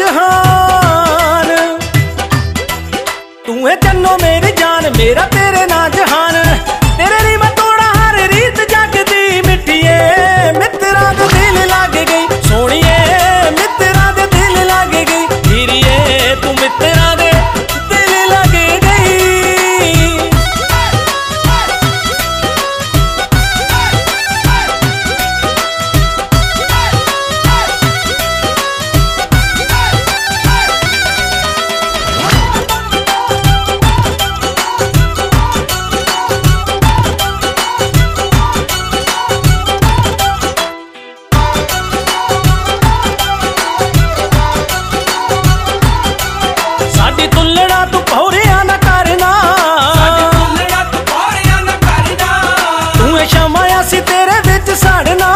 जहान, तू है जन्नो मेरी जान, मेरा तेरे ना जहान। तेरे री मैं तोड़ा हर रीत जगदी मिठिए, मित्रा दे दिल लग गई सोनिए, मित्रा दे दिल लग गई हीरिए, तू मित्रा दे दिल लग गई। साडी तुलना तू भौरिया ना करना, तू है शमा असी तेरे विच सड़ना।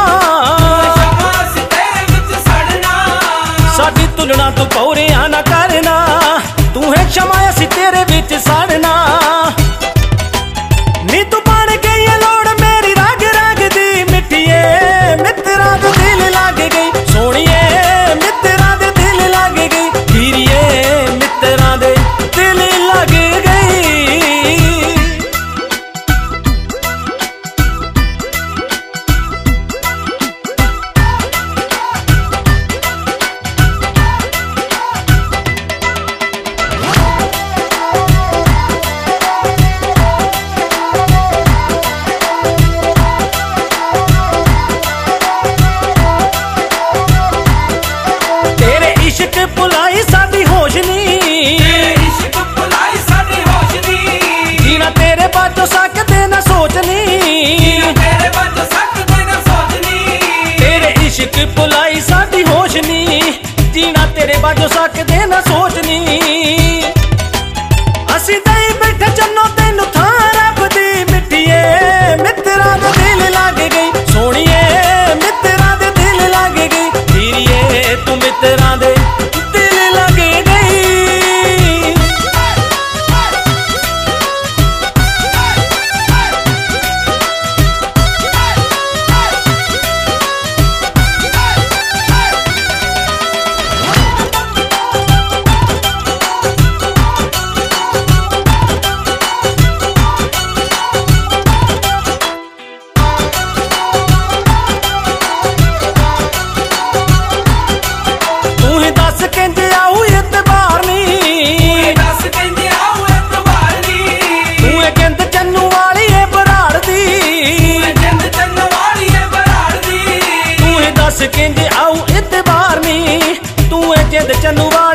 साडी तुलना तू भौरिया ना करना, तू है शमा असी तेरे विच सड़ना। नी तू बन गई है लोड़ मेरी रग रग दी मिठिए, मित्रा दे दिल लग गई सोनिए, मित्रा दे दिल लग गई हीरिए, मित्रा दे दिल लग गई। तेरे इश्क भुलाई साडी होश नी, जीना तेरे बाजो सकदे ना सोचनी। तेरे इश्क भुलाई साडी होश नी, जीना तेरे बाजो सकदे ना सोचनी। असी दई बैठे जन्नो तेनू थां रब दी मिठिए, मित्रा दे दिल लग गई सोनिए, मित्रा दे दिल लग गई हीरिए, तू मित्रा दे दिल लग गई। तू ही दस किंज आऊ इतबार नी, तू है जिंद चन्नू वाली है बराड़ दी। तू ही दस किंज आऊ इतबार नी, तू है जिंद चन्नू वाली